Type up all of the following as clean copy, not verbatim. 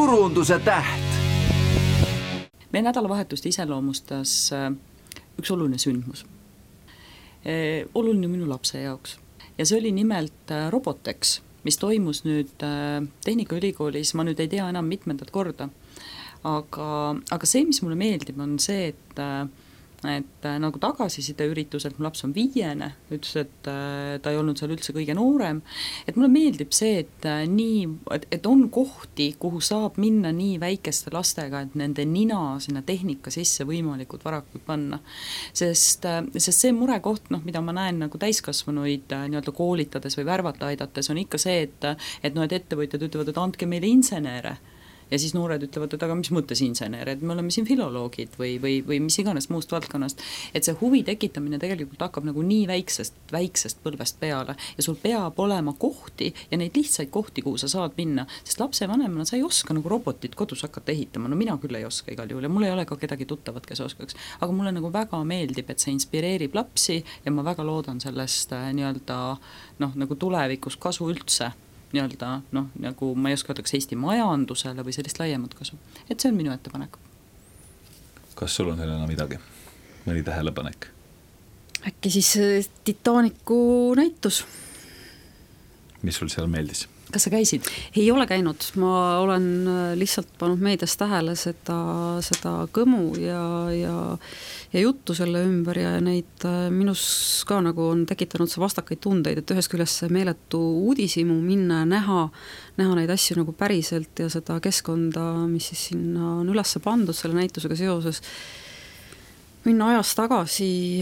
turunduse täht. Meie nädalavahetust iseloomustas üks oluline sündmus. Oluline minu lapse jaoks. Ja see oli nimelt Robotex, mis toimus nüüd Tehnikaülikoolis, ma nüüd ei tea enam mitmendat korda. Aga see, mis mulle meeldib, on see, et nagu tagasiside ürituselt, mu laps on 5, ütles, et ta ei olnud seal üldse kõige noorem, et mulle meeldib see, et on kohti, kuhu saab minna nii väikeste lastega, et nende nina sinna tehnika sisse võimalikult varakult panna. Sest see murekoht, mida ma näen nagu täiskasvanuid nii-öelda koolitades või värvata aidates, on ikka see, et ettevõtjad ütlevad, et andke meile insenere. Ja siis noored ütlevad, et aga mis mõttes insener, et me oleme siin filoloogid või mis iganes muust valdkonnast, et see huvi tekitamine tegelikult hakkab nagu nii väiksest põlvest peale ja sul peab olema kohti ja neid lihtsaid kohti, kuhu sa saad minna, sest lapsevanemana sa ei oska nagu robotit kodus hakata ehitama, no mina küll ei oska igal juhul ja mul ei ole ka kedagi tuttavat, kes oskaks, aga mulle nagu väga meeldib, et see inspireerib lapsi ja ma väga loodan sellest nii-öelda nagu tulevikus kasu üldse nii-öelda, nagu ma ei oska öeldaks Eesti majandusele või sellist laiemat kasu. Et see on minu ettepanek. Kas sul on Helena midagi? Mõni tähelepanek? Äkki siis Titanicu näitus. Mis sul seal meeldis? Kas sa käisid? Ei ole käinud, ma olen lihtsalt pannud meedias tähele seda kõmu ja juttu selle ümber ja neid minus ka nagu on tekitanud see vastakaid tundeid, et ühest küljest see meeletu uudisimu minna ja näha neid asju nagu päriselt ja seda keskkonda, mis siis sinna on üles pandud selle näitusega seoses, minna ajas tagasi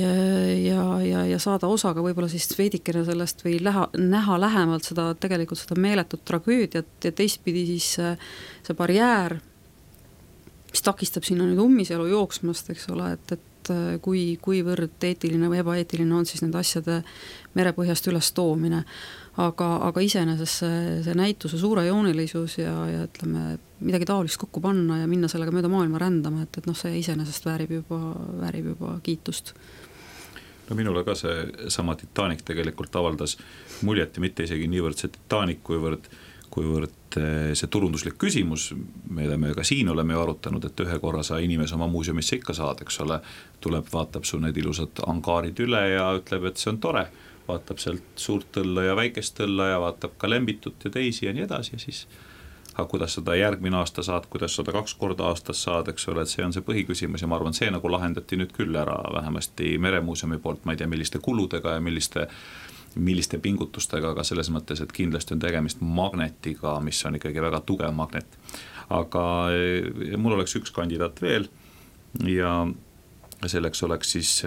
ja saada osaga võib-olla siis veidikene sellest või näha lähemalt tegelikult seda meeletut tragöödiat ja teistpidi siis see barjäär, mis takistab sinna nüüd ummisjalu jooksmast, eks ole, et kuivõrd eetiline või ebaeetiline on siis nende asjade merepõhjast üles toomine. Aga iseenesest see näituse suurejoonelisus ja ütleme, midagi taolist kokku panna ja minna sellega mööda maailma rändama, et see iseenesest väärib juba kiitust. No minule ka see sama Titanic tegelikult avaldas muljet ja mitte isegi niivõrd see Titanic, kuivõrd see turunduslik küsimus, mida me ka siin oleme ju arutanud, et ühe korra sa inimese oma muuseumisse ikka saad, eks ole, tuleb, vaatab su need ilusad angaarid üle ja ütleb, et see on tore, vaatab sealt suurt tõlla ja väikest tõlla ja vaatab ka lembitut ja teisi ja nii edasi ja siis kuidas seda järgmine aasta saad, kuidas seda 2 korda aastas saad, eks ole, et see on see põhiküsimus ja ma arvan, see nagu lahendati nüüd küll ära vähemasti Meremuuseumi poolt, ma ei tea, milliste kuludega ja milliste pingutustega, aga selles mõttes, et kindlasti on tegemist magnetiga, mis on ikkagi väga tugev magnet. Aga mul oleks üks kandidaat veel ja selleks oleks siis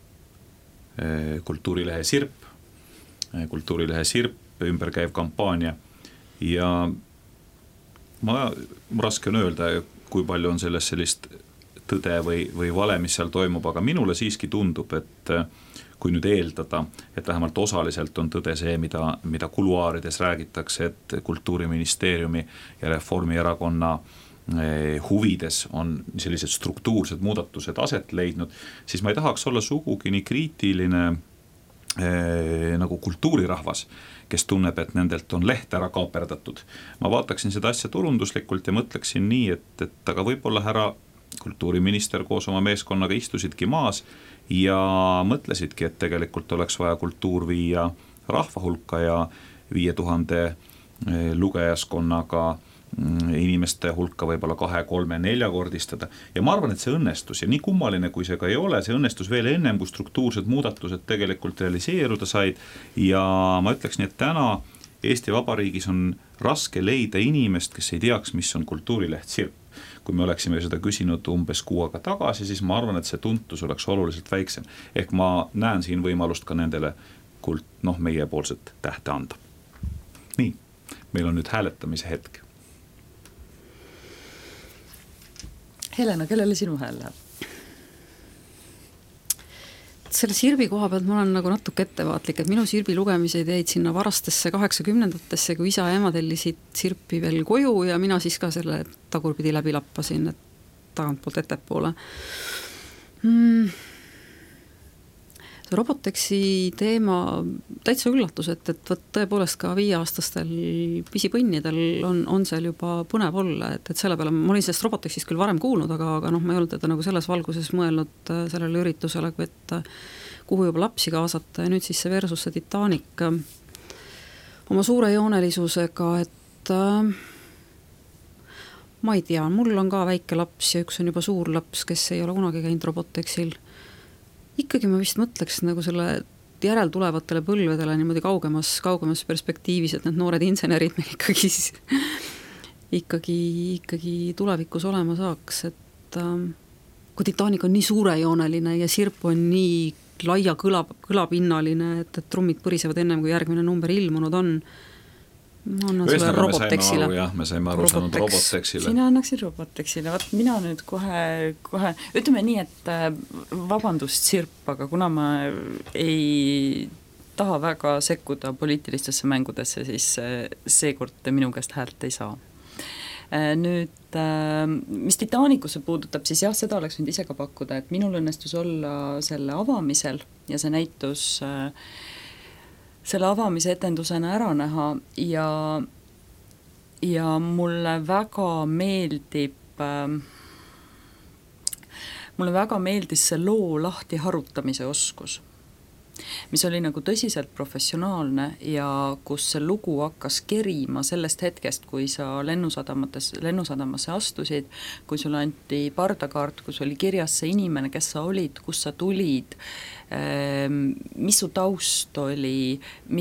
Kultuurilehe Sirp ümberkäiv kampaania ja ma raske on öelda, kui palju on selles sellist tõde või vale, mis seal toimub, aga minule siiski tundub, et kui nüüd eeldada, et vähemalt osaliselt on tõde see, mida kuluaarides räägitakse, et Kultuuriministeeriumi ja Reformierakonna huvides on sellised struktuursed muudatused aset leidnud, siis ma ei tahaks olla sugugi nii kriitiline nagu kultuurirahvas, kes tunneb, et nendelt on leht ära kaaperdatud. Ma vaataksin seda asja turunduslikult ja mõtleksin nii, et aga võib-olla härra kultuuriminister koos oma meeskonnaga istusidki maas ja mõtlesidki, et tegelikult oleks vaja kultuur viia rahva hulka ja 5000 lugejaskonnaga inimeste hulka võib-olla 2, 3, 4 kordistada. Ja ma arvan, et see õnnestus ja nii kummaline, kui see ka ei ole, see õnnestus veel ennem, kui struktuursed muudatused tegelikult realiseeruda said. Ja ma ütleks nii, et täna Eesti Vabariigis on raske leida inimest, kes ei teaks, mis on Kultuurileht Sirp. Kui me oleksime seda küsinud umbes 6 aega tagasi, siis ma arvan, et see tuntus oleks oluliselt väiksem. Ehk ma näen siin võimalust ka nendele meiepoolset tähte anda. Nii, meil on nüüd hääletamise hetk. Helena, kellele sinu hääl läheb? Selle Sirbi koha pealt ma olen nagu natuke ettevaatlik, et minu Sirbi lugemised jäid sinna varastesse 80-ndatesse, kui isa ja ema tellisid Sirpi veel koju ja mina siis ka selle tagurpidi läbi lappasin, et tagantpoolt ettepoole. Robotexi teema täitsa üllatus, et võt tõepoolest ka 5-aastastel pisipõnnidel on seal juba põnev olla, et selle peale ma olin sellest Robotexist küll varem kuulnud, aga noh, ma ei olnud teda nagu selles valguses mõelnud sellele üritusele, kui et kuhu juba lapsi kaasata ja nüüd siis see versus see Titanic oma suure joonelisusega, et ma ei tea, mul on ka väike laps ja üks on juba suur laps, kes ei ole kunagi käinud Robotexil. Ikkagi ma vist mõtleks nagu selle järeltulevatele põlvedele niimoodi kaugemas perspektiivis, et need noored insenerid meil ikkagi tulevikus olema saaks, et kui Titanic on nii suurejooneline ja Sirp on nii laia kõlapinnaline, et trummid põrisevad ennem, kui järgmine number ilmunud on, ma annan selle Robotexile. Me saime aru saanud Robotexile. Sina annaksin Robotexile, vaat mina nüüd kohe, ütleme nii, et vabandust Sirp, aga kuna ma ei taha väga sekkuda poliitilistesse mängudesse, siis seekord minu käest häält ei saa. Nüüd, mis Titanicusse puudutab, siis jah, seda oleks nüüd ise ka pakkuda, et minul õnnestus olla selle avamisel ja see näitus selle avamise etendusena ära näha ja mulle väga meeldis see loo lahti harutamise oskus, mis oli nagu tõsiselt professionaalne ja kus see lugu hakkas kerima sellest hetkest, kui sa lennusadamasse astusid, kui sulle anti pardakaart, kus oli kirjas see inimene, kes sa olid, kus sa tulid, mis su taust oli,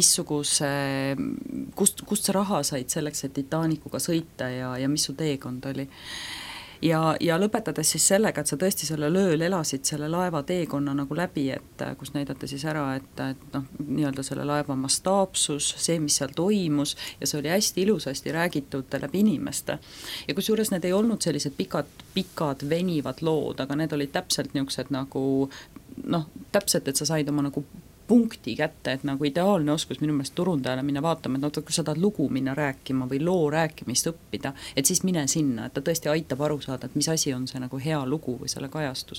kust sa raha said selleks, et Titanicuga sõita ja mis su teekond oli. Ja lõpetades siis sellega, et sa tõesti selle lööl elasid selle laeva teekonna nagu läbi, et kus näidata siis ära, et noh, nii-öelda selle laeva mastaapsus, see, mis seal toimus ja see oli hästi ilusasti räägitud läbi inimeste. Ja kusjuures need ei olnud sellised pikad venivad lood, aga need olid täpselt niisugused nagu noh, täpselt, et sa said oma nagu punkti kätte, et nagu ideaalne oskus minu meelest turundajale minna vaatama, et kui sa tahad lugu minna rääkima või loo rääkimist õppida, et siis mine sinna, et ta tõesti aitab aru saada, et mis asi on see nagu hea lugu või selle kajastus.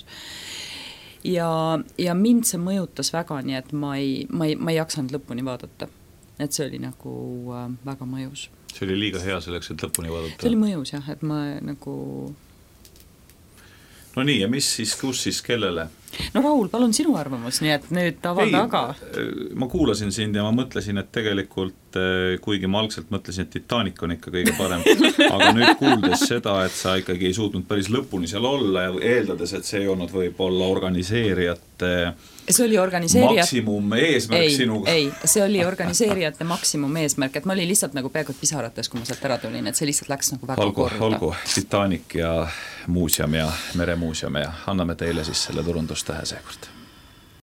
Ja mind see mõjutas väga, nii et ma ei jaksanud lõpuni vaadata. Et see oli nagu väga mõjus. See oli liiga hea selleks, et lõpuni vaadata? See oli mõjus jah, et ma nagu... No nii, ja mis siis, kus siis, kellele? No Raul, palun sinu arvamus, nii et nüüd avalda aga. Ma kuulasin sind ja ma mõtlesin, et tegelikult, kuigi ma algselt mõtlesin, et Titanic on ikka kõige parem, aga nüüd kuuldes seda, et sa ikkagi ei suutnud päris lõpuni seal olla ja eeldades, et see ei olnud võib-olla organiseerijate see oli maksimum eesmärk sinuga. Ei, see oli organiseerijate maksimum eesmärk, et ma olin lihtsalt nagu peaaegu pisarates, kui ma sealt ära tulin, et see lihtsalt läks nagu väga korda. Olgu, Titanic ja muuseum ja meremuuseum ja anname teile siis selle turundustähe seekord.